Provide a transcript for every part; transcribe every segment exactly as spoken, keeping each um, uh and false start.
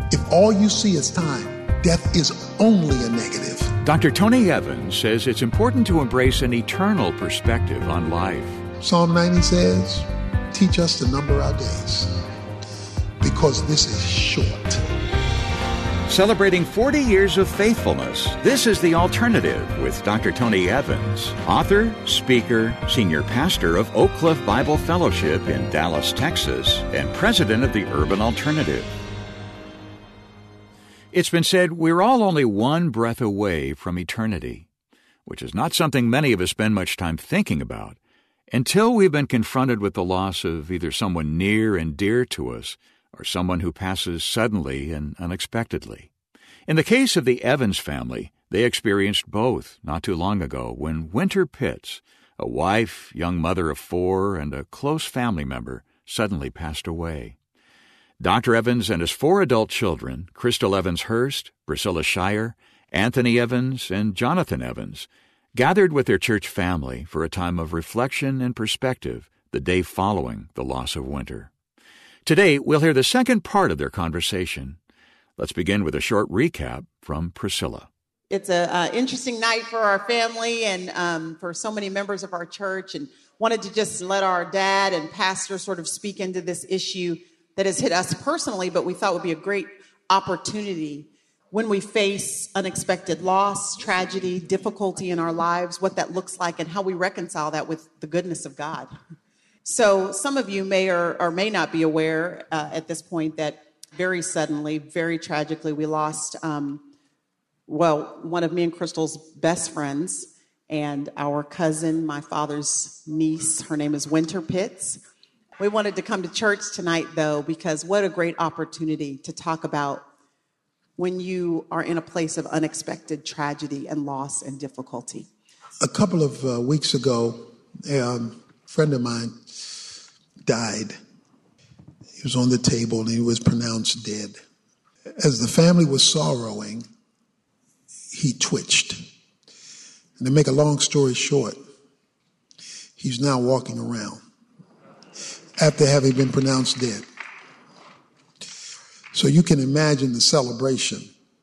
If all you see is time, death is only a negative. Doctor Tony Evans says it's important to embrace an eternal perspective on life. Psalm ninety says, teach us to number our days, because this is short. Celebrating forty years of faithfulness, this is The Alternative with Doctor Tony Evans, author, speaker, senior pastor of Oak Cliff Bible Fellowship in Dallas, Texas, and president of the Urban Alternative. It's been said we're all only one breath away from eternity, which is not something many of us spend much time thinking about until we've been confronted with the loss of either someone near and dear to us or someone who passes suddenly and unexpectedly. In the case of the Evans family, they experienced both not too long ago when Winter Pitts, a wife, young mother of four, and a close family member, suddenly passed away. Doctor Evans and his four adult children, Crystal Evans Hurst, Priscilla Shire, Anthony Evans, and Jonathan Evans, gathered with their church family for a time of reflection and perspective the day following the loss of Winter. Today, we'll hear the second part of their conversation. Let's begin with a short recap from Priscilla. It's an uh, interesting night for our family and um, for so many members of our church, and wanted to just let our dad and pastor sort of speak into this issue that has hit us personally, but we thought would be a great opportunity when we face unexpected loss, tragedy, difficulty in our lives, what that looks like and how we reconcile that with the goodness of God. So some of you may or, or may not be aware uh, at this point that very suddenly, very tragically, we lost, um, well, one of me and Crystal's best friends and our cousin, my father's niece. Her name is Winter Pitts. We wanted to come to church tonight, though, because what a great opportunity to talk about when you are in a place of unexpected tragedy and loss and difficulty. A couple of uh, weeks ago, a um, friend of mine died. He was on the table and he was pronounced dead. As the family was sorrowing, he twitched. And to make a long story short, he's now walking around after having been pronounced dead. So you can imagine the celebration,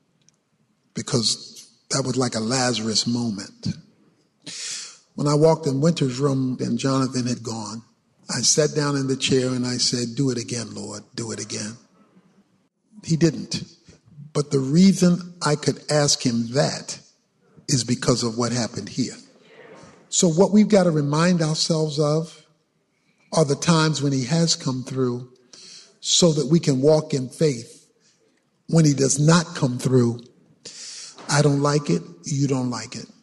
because that was like a Lazarus moment. When I walked in Winter's room and Jonathan had gone, I sat down in the chair and I said, do it again, Lord, do it again. He didn't. But the reason I could ask him that is because of what happened here. So what we've got to remind ourselves of are the times when he has come through, so that we can walk in faith when he does not come through. I don't like it, you don't like it.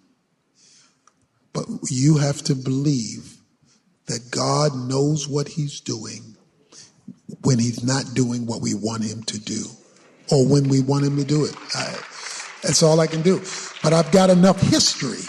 But you have to believe that God knows what he's doing when he's not doing what we want him to do, or when we want him to do it. I, that's all I can do. But I've got enough history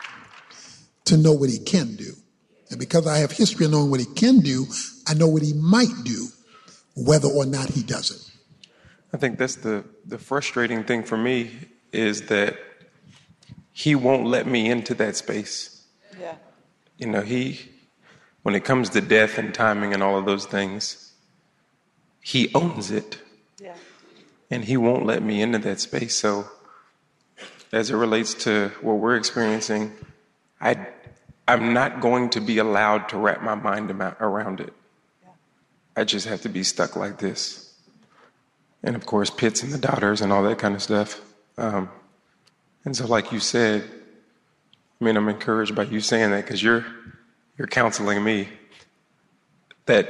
to know what he can do. And because I have history of knowing what he can do, I know what he might do, whether or not he does it. I think that's the, the frustrating thing for me, is that he won't let me into that space. Yeah. You know, he, when it comes to death and timing and all of those things, he owns it. Yeah. And he won't let me into that space. So as it relates to what we're experiencing, I, I'm not going to be allowed to wrap my mind around it. Yeah. I just have to be stuck like this. And of course, Pitts and the daughters and all that kind of stuff. Um, and so like you said, I mean, I'm encouraged by you saying that, because you're you're counseling me that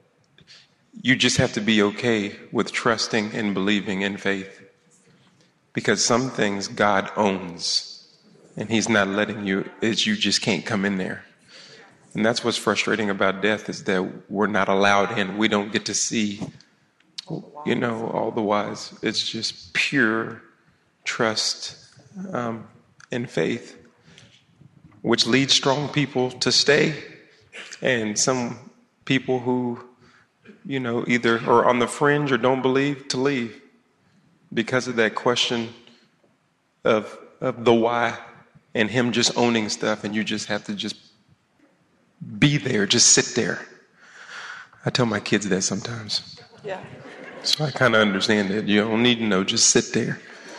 you just have to be okay with trusting and believing in faith, because some things God owns and he's not letting you, is you just can't come in there. And that's what's frustrating about death, is that we're not allowed in. We don't get to see, you know, all the whys. It's just pure trust um, and faith, which leads strong people to stay, and some people who, you know, either are on the fringe or don't believe, to leave because of that question of of the why, and him just owning stuff, and you just have to just be there, just sit there. I tell my kids that sometimes. Yeah. So I kind of understand it. You don't need to know, just sit there.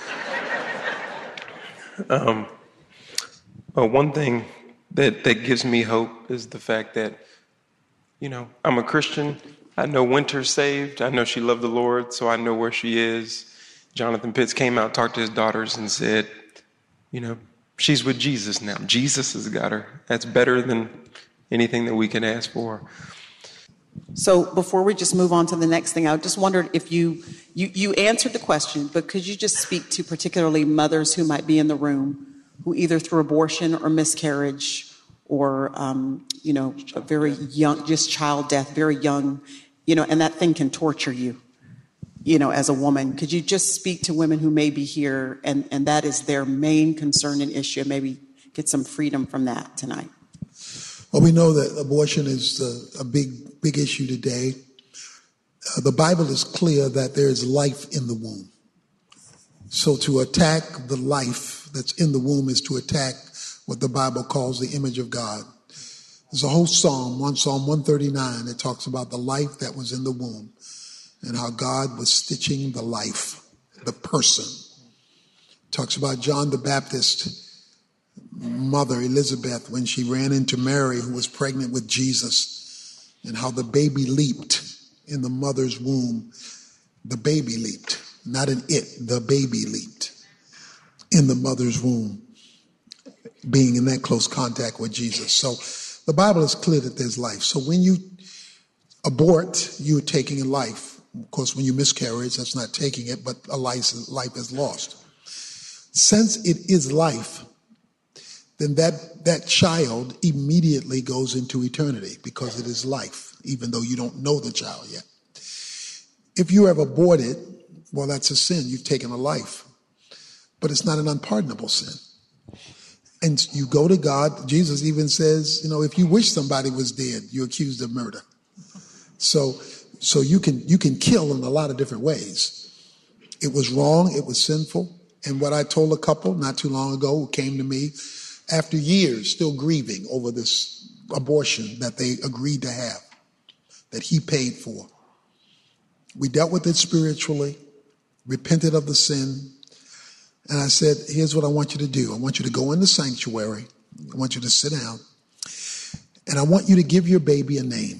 um, well, one thing that, that gives me hope is the fact that, you know, I'm a Christian. I know Winter's saved. I know she loved the Lord, so I know where she is. Jonathan Pitts came out, talked to his daughters, and said, you know, she's with Jesus now. Jesus has got her. That's better than anything that we can ask for. So before we just move on to the next thing, I just wondered if you, you, you answered the question, but could you just speak to particularly mothers who might be in the room who either through abortion or miscarriage or, um, you know, a very young, just child death, very young, you know, and that thing can torture you, you know, as a woman. Could you just speak to women who may be here and, and that is their main concern and issue, and maybe get some freedom from that tonight? Well, we know that abortion is a, a big, big issue today. Uh, the Bible is clear that there is life in the womb. So to attack the life that's in the womb is to attack what the Bible calls the image of God. There's a whole psalm, one Psalm one thirty-nine, that talks about the life that was in the womb and how God was stitching the life, the person. Talks about John the Baptist, mother Elizabeth, when she ran into Mary, who was pregnant with Jesus, and how the baby leaped in the mother's womb. The baby leaped, not an it, the baby leaped in the mother's womb, being in that close contact with Jesus. So the Bible is clear that there's life. So when you abort, you're taking a life. Of course, when you miscarriage, that's not taking it, but a life, life is lost. Since it is life, then that, that child immediately goes into eternity because it is life, even though you don't know the child yet. If you have aborted, well, that's a sin. You've taken a life. But it's not an unpardonable sin. And you go to God. Jesus even says, you know, if you wish somebody was dead, you're accused of murder. So, so you can, you can kill in a lot of different ways. It was wrong. It was sinful. And what I told a couple not too long ago who came to me after years still grieving over this abortion that they agreed to have, that he paid for. We dealt with it spiritually, repented of the sin, and I said, here's what I want you to do. I want you to go in the sanctuary. I want you to sit down, and I want you to give your baby a name.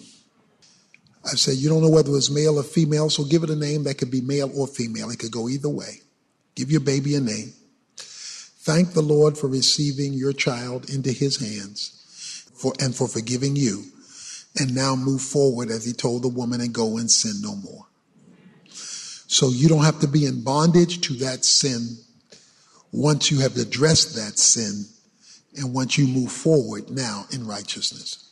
I said, you don't know whether it's male or female, so give it a name that could be male or female. It could go either way. Give your baby a name. Thank the Lord for receiving your child into his hands for, and for forgiving you. And now move forward, as he told the woman, and go and sin no more. So you don't have to be in bondage to that sin once you have addressed that sin and once you move forward now in righteousness.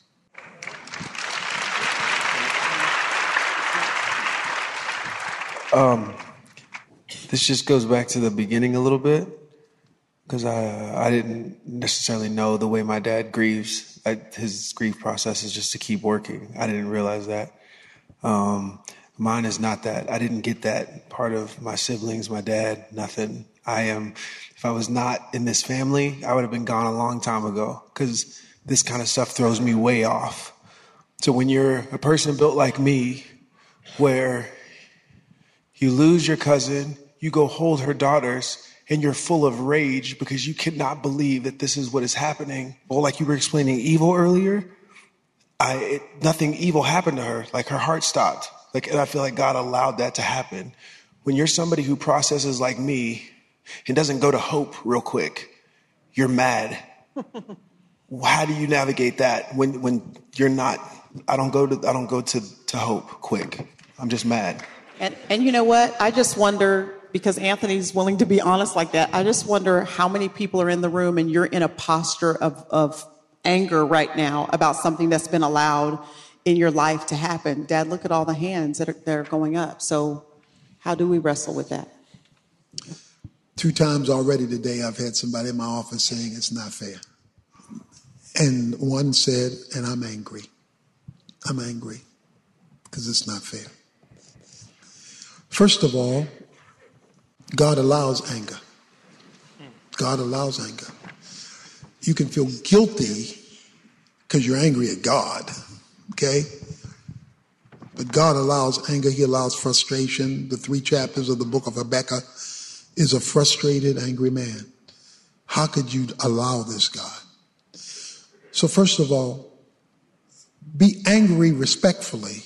Um, this just goes back to the beginning a little bit. Because I, I didn't necessarily know the way my dad grieves. I, his grief process is just to keep working. I didn't realize that. Um, mine is not that. I didn't get that part of my siblings, my dad, nothing. I am, if I was not in this family, I would have been gone a long time ago because this kind of stuff throws me way off. So when you're a person built like me, where you lose your cousin, you go hold her daughters, and you're full of rage because you cannot believe that this is what is happening. Well, like you were explaining evil earlier, I, it, nothing evil happened to her. Like her heart stopped. Like, and I feel like God allowed that to happen. When you're somebody who processes like me and doesn't go to hope real quick, you're mad. How do you navigate that when, when you're not, I don't go to, I don't go to, to hope quick. I'm just mad. And, and you know what? I just wonder, because Anthony's willing to be honest like that, I just wonder how many people are in the room and you're in a posture of, of anger right now about something that's been allowed in your life to happen. Dad, look at all the hands that are, that are going up. So how do we wrestle with that? Two times already today, I've had somebody in my office saying it's not fair. And one said, and I'm angry. I'm angry because it's not fair. First of all, God allows anger. God allows anger. You can feel guilty because you're angry at God, okay? But God allows anger. He allows frustration. The three chapters of the book of Habakkuk is a frustrated, angry man. How could you allow this, God? So first of all, be angry respectfully,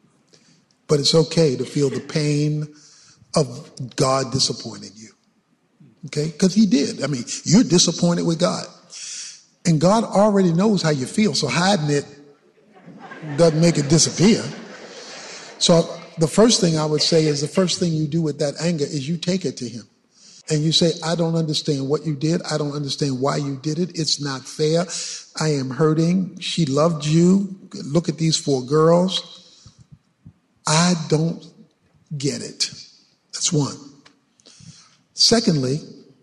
but it's okay to feel the pain of God disappointing you. Okay? Because he did. I mean, you're disappointed with God. And God already knows how you feel, so hiding it doesn't make it disappear. So the first thing I would say is the first thing you do with that anger is you take it to him. And you say, I don't understand what you did. I don't understand why you did it. It's not fair. I am hurting. She loved you. Look at these four girls. I don't get it. That's one. Secondly,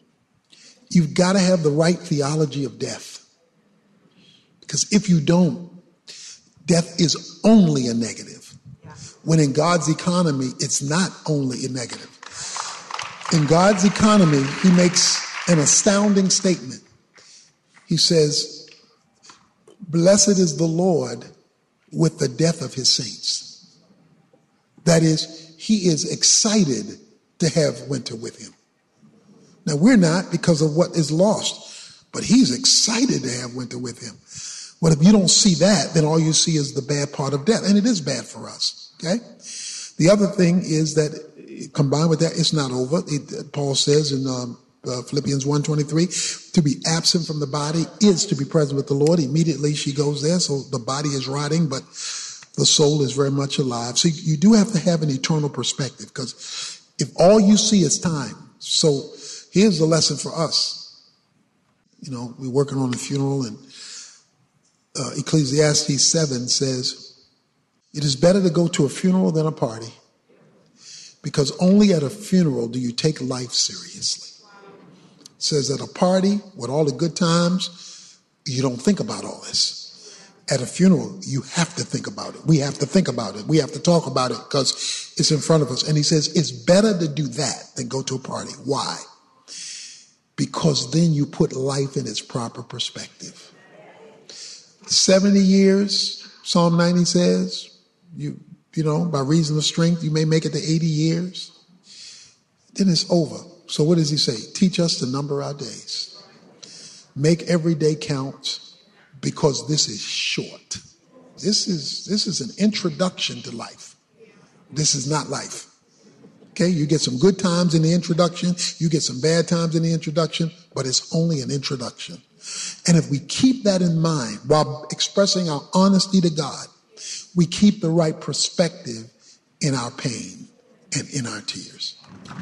you've got to have the right theology of death. Because if you don't, death is only a negative. When in God's economy, it's not only a negative. In God's economy, he makes an astounding statement. He says, blessed is the Lord with the death of his saints. That is, he is excited to have winter with him. Now, we're not because of what is lost, but he's excited to have winter with him. Well, if you don't see that, then all you see is the bad part of death, and it is bad for us, okay? The other thing is that combined with that, it's not over. It, Paul says in um, uh, Philippians one twenty-three, to be absent from the body is to be present with the Lord. Immediately she goes there, so the body is rotting, but the soul is very much alive. So you do have to have an eternal perspective, because if all you see is time, so here's the lesson for us. You know, we're working on a funeral, and uh, Ecclesiastes seven says, it is better to go to a funeral than a party, because only at a funeral do you take life seriously. It says at a party with all the good times, you don't think about all this. At a funeral, you have to think about it. We have to think about it. We have to talk about it because it's in front of us. And he says it's better to do that than go to a party. Why? Because then you put life in its proper perspective. seventy years, Psalm ninety says, you You know, by reason of strength, you may make it to eighty years. Then it's over. So what does he say? Teach us to number our days. Make every day count, because this is short. This is, this is an introduction to life. This is not life. Okay, you get some good times in the introduction. You get some bad times in the introduction, but it's only an introduction. And if we keep that in mind while expressing our honesty to God, we keep the right perspective in our pain and in our tears.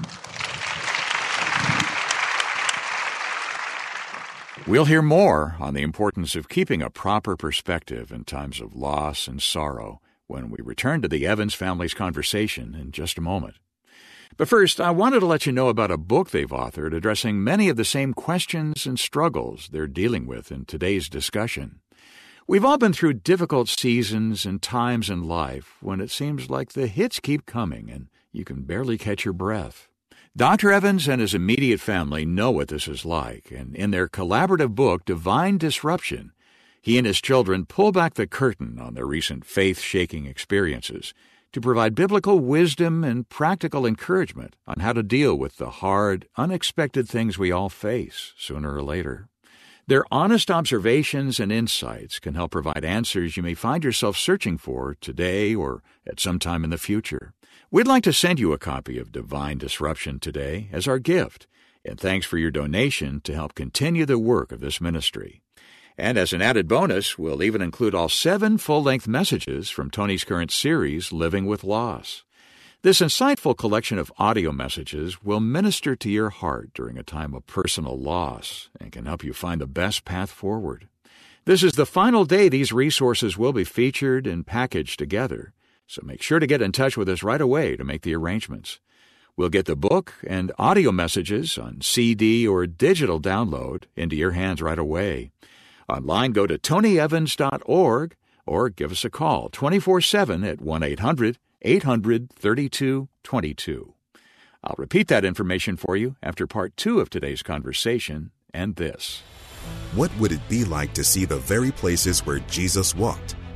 We'll hear more on the importance of keeping a proper perspective in times of loss and sorrow when we return to the Evans family's conversation in just a moment. But first, I wanted to let you know about a book they've authored addressing many of the same questions and struggles they're dealing with in today's discussion. We've all been through difficult seasons and times in life when it seems like the hits keep coming and you can barely catch your breath. Doctor Evans and his immediate family know what this is like, and in their collaborative book, Divine Disruption, he and his children pull back the curtain on their recent faith-shaking experiences to provide biblical wisdom and practical encouragement on how to deal with the hard, unexpected things we all face sooner or later. Their honest observations and insights can help provide answers you may find yourself searching for today or at some time in the future. We'd like to send you a copy of Divine Disruption today as our gift, and thanks for your donation to help continue the work of this ministry. And as an added bonus, we'll even include all seven full-length messages from Tony's current series, Living with Loss. This insightful collection of audio messages will minister to your heart during a time of personal loss and can help you find the best path forward. This is the final day these resources will be featured and packaged together, so make sure to get in touch with us right away to make the arrangements. We'll get the book and audio messages on C D or digital download into your hands right away. Online, go to tony evans dot org or give us a call twenty-four seven at one eight hundred eight hundred thirty-two twenty-two. I'll repeat that information for you after part two of today's conversation and this. What would it be like to see the very places where Jesus walked?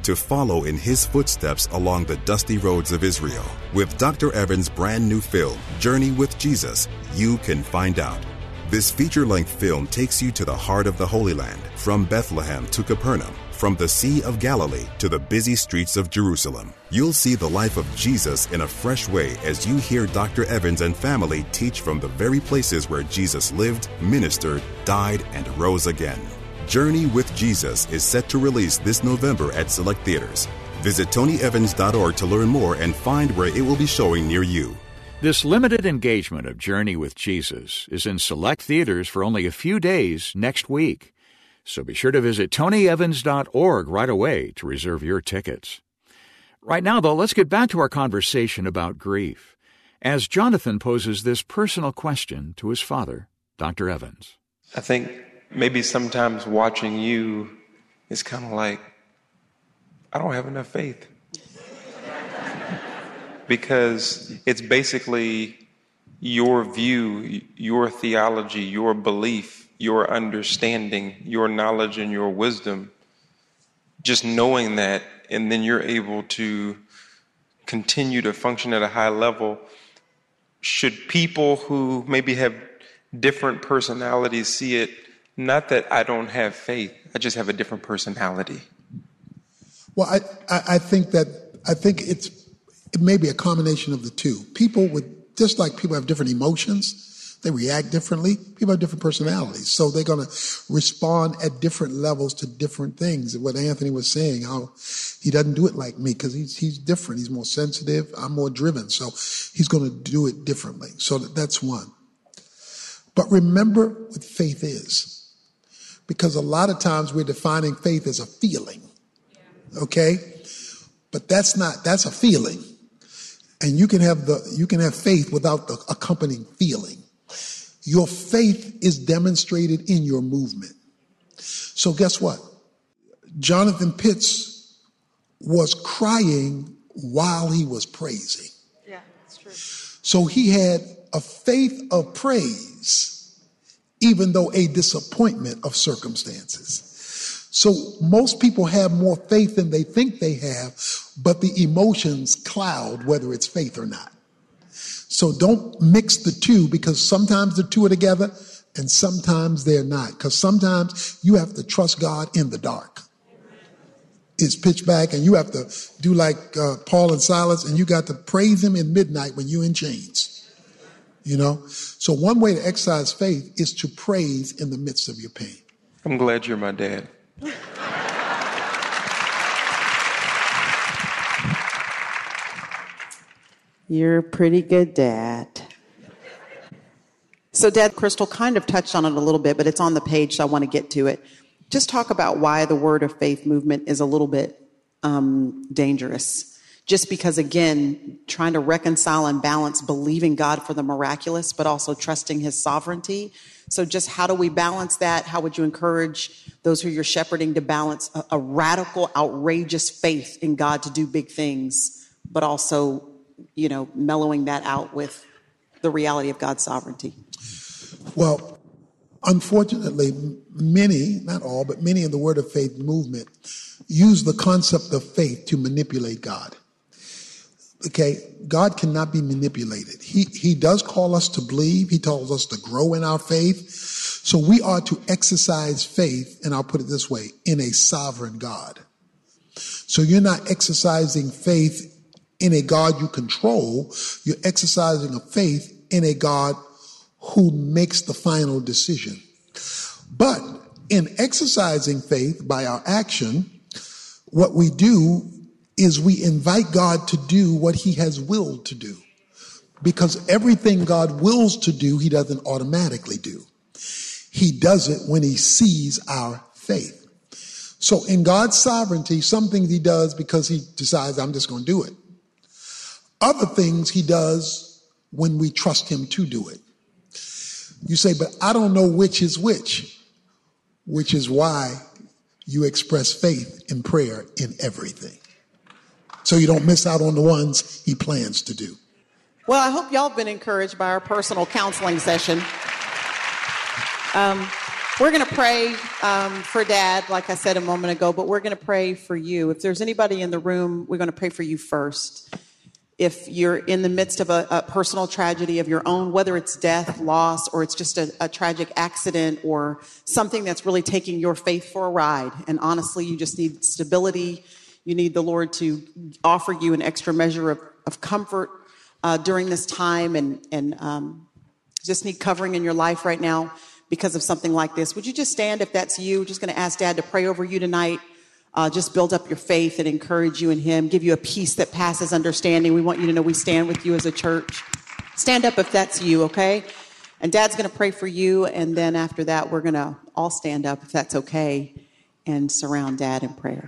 to follow in his footsteps along the dusty roads of Israel. With Doctor Evans' brand new film, Journey with Jesus, you can find out. This feature-length film takes you to the heart of the Holy Land, from Bethlehem to Capernaum, from the Sea of Galilee to the busy streets of Jerusalem. You'll see the life of Jesus in a fresh way as you hear Doctor Evans and family teach from the very places where Jesus lived, ministered, died, and rose again. Journey with Jesus is set to release this November at select theaters. Visit tony evans dot org to learn more and find where it will be showing near you. This limited engagement of Journey with Jesus is in select theaters for only a few days next week. So be sure to visit tony evans dot org right away to reserve your tickets. Right now, though, let's get back to our conversation about grief, as Jonathan poses this personal question to his father, Doctor Evans. I think maybe sometimes watching you is kind of like, I don't have enough faith. Because it's basically your view, your theology, your belief, your understanding, your knowledge and your wisdom. Just knowing that, and then you're able to continue to function at a high level. Should people who maybe have different personalities see it, not that I don't have faith, I just have a different personality? Well, I, I, I think that, I think it's, it may be a combination of the two. People with, just like people have different emotions, they react differently. People have different personalities. So they're going to respond at different levels to different things. What Anthony was saying, how he doesn't do it like me because he's, he's different. He's more sensitive. I'm more driven. So he's going to do it differently. So that's one. But remember what faith is. Because a lot of times we're defining faith as a feeling. Okay? But that's not, that's a feeling. And you can have the, you can have faith without the accompanying feeling. Your faith is demonstrated in your movement. So guess what? Jonathan Pitts was crying while he was praising. Yeah, that's true. So he had a faith of praise, even though a disappointment of circumstances. So most people have more faith than they think they have, but the emotions cloud whether it's faith or not. So don't mix the two, because sometimes the two are together and sometimes they're not. Because sometimes you have to trust God in the dark. It's pitch black and you have to do like uh, Paul and Silas, and you got to praise him in midnight when you're in chains. You know? So one way to exercise faith is to praise in the midst of your pain. I'm glad you're my dad. You're a pretty good dad. So Dad, Crystal kind of touched on it a little bit, but it's on the page, so I want to get to it. Just talk about why the Word of Faith movement is a little bit um, dangerous. Just because, again, trying to reconcile and balance believing God for the miraculous, but also trusting his sovereignty. So just how do we balance that? How would you encourage those who you're shepherding to balance a, a radical, outrageous faith in God to do big things, but also, you know, mellowing that out with the reality of God's sovereignty? Well, unfortunately, many, not all, but many in the Word of Faith movement use the concept of faith to manipulate God. Okay, God cannot be manipulated. He, he does call us to believe. He tells us to grow in our faith. So we are to exercise faith, and I'll put it this way, in a sovereign God. So you're not exercising faith in a God you control. You're exercising a faith in a God who makes the final decision. But in exercising faith by our action, what we do is we invite God to do what he has willed to do. Because everything God wills to do, he doesn't automatically do. He does it when he sees our faith. So in God's sovereignty, some things he does because he decides, I'm just going to do it. Other things he does when we trust him to do it. You say, but I don't know which is which, which is why you express faith in prayer in everything. So you don't miss out on the ones he plans to do. Well, I hope y'all have been encouraged by our personal counseling session. Um, We're going to pray um, for Dad, like I said a moment ago, but we're going to pray for you. If there's anybody in the room, we're going to pray for you first. If you're in the midst of a, a personal tragedy of your own, whether it's death, loss, or it's just a, a tragic accident or something that's really taking your faith for a ride, and honestly, you just need stability. You need the Lord to offer you an extra measure of, of comfort uh, during this time, and, and um, just need covering in your life right now because of something like this. Would you just stand if that's you? We're just going to ask Dad to pray over you tonight. Uh, just build up your faith and encourage you in him, give you a peace that passes understanding. We want you to know we stand with you as a church. Stand up if that's you, okay? And Dad's going to pray for you, and then after that, we're going to all stand up if that's okay and surround Dad in prayer.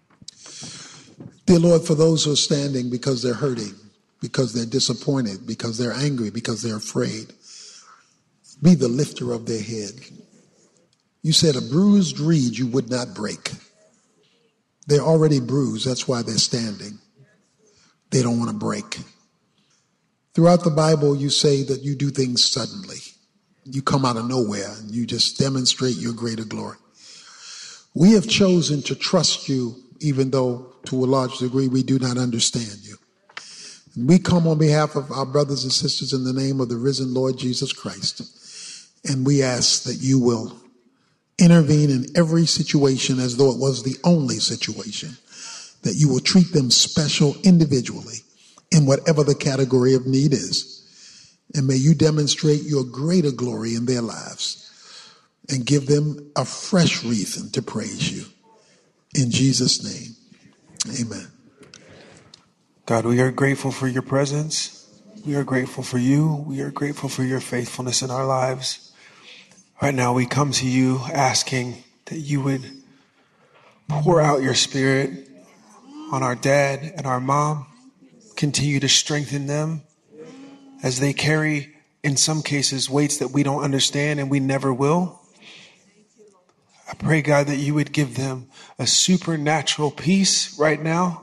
Dear Lord, for those who are standing because they're hurting, because they're disappointed, because they're angry, because they're afraid, be the lifter of their head. You said a bruised reed you would not break. They're already bruised. That's why they're standing. They don't want to break. Throughout the Bible, you say that you do things suddenly. You come out of nowhere and you just demonstrate your greater glory. We have chosen to trust you, even though to a large degree we do not understand you. And we come on behalf of our brothers and sisters in the name of the risen Lord Jesus Christ. And we ask that you will intervene in every situation as though it was the only situation, that you will treat them special individually in whatever the category of need is. And may you demonstrate your greater glory in their lives and give them a fresh reason to praise you. In Jesus' name, amen. God, we are grateful for your presence. We are grateful for you. We are grateful for your faithfulness in our lives. Right now, we come to you asking that you would pour out your spirit on our dad and our mom. Continue to strengthen them as they carry, in some cases, weights that we don't understand and we never will. I pray, God, that you would give them a supernatural peace right now.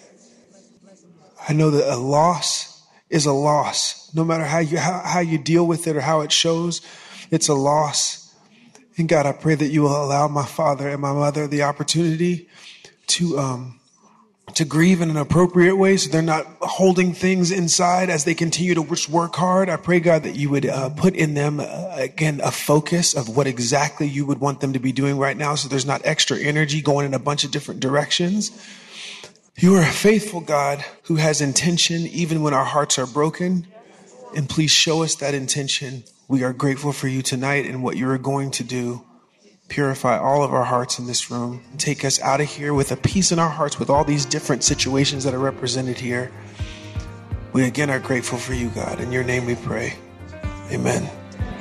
I know that a loss is a loss. No matter how you, how, how you deal with it or how it shows, it's a loss. And God, I pray that you will allow my father and my mother the opportunity to um, to grieve in an appropriate way so they're not holding things inside as they continue to work hard. I pray, God, that you would uh, put in them, uh, again, a focus of what exactly you would want them to be doing right now so there's not extra energy going in a bunch of different directions. You are a faithful God who has intention even when our hearts are broken. And please show us that intention. We are grateful for you tonight and what you are going to do. Purify all of our hearts in this room. Take us out of here with a peace in our hearts with all these different situations that are represented here. We again are grateful for you, God. In your name we pray. Amen.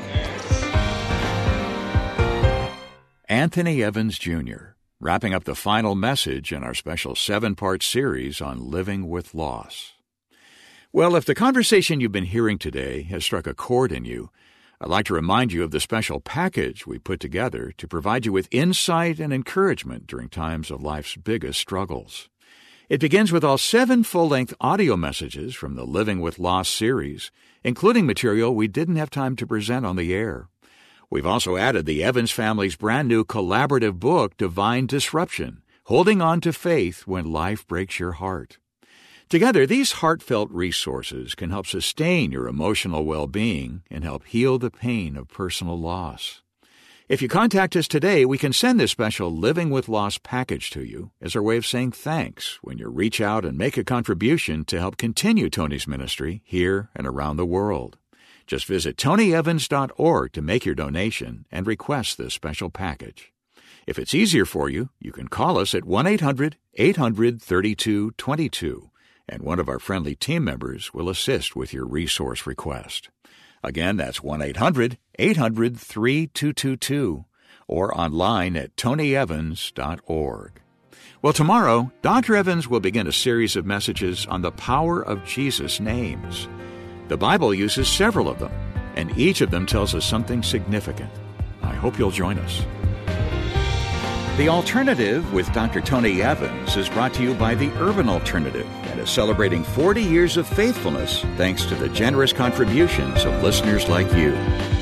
Anthony Evans Junior, wrapping up the final message in our special seven-part series on living with loss. Well, if the conversation you've been hearing today has struck a chord in you, I'd like to remind you of the special package we put together to provide you with insight and encouragement during times of life's biggest struggles. It begins with all seven full-length audio messages from the Living with Loss series, including material we didn't have time to present on the air. We've also added the Evans family's brand new collaborative book, Divine Disruption, Holding On to Faith When Life Breaks Your Heart. Together, these heartfelt resources can help sustain your emotional well-being and help heal the pain of personal loss. If you contact us today, we can send this special Living with Loss package to you as our way of saying thanks when you reach out and make a contribution to help continue Tony's ministry here and around the world. Just visit tony evans dot org to make your donation and request this special package. If it's easier for you, you can call us at one eight hundred eight hundred thirty-two twenty-two. And one of our friendly team members will assist with your resource request. Again, that's one eight hundred eight hundred thirty-two twenty-two or online at tony evans dot org. Well, tomorrow, Doctor Evans will begin a series of messages on the power of Jesus' names. The Bible uses several of them, and each of them tells us something significant. I hope you'll join us. The Alternative with Doctor Tony Evans is brought to you by the Urban Alternative and is celebrating forty years of faithfulness thanks to the generous contributions of listeners like you.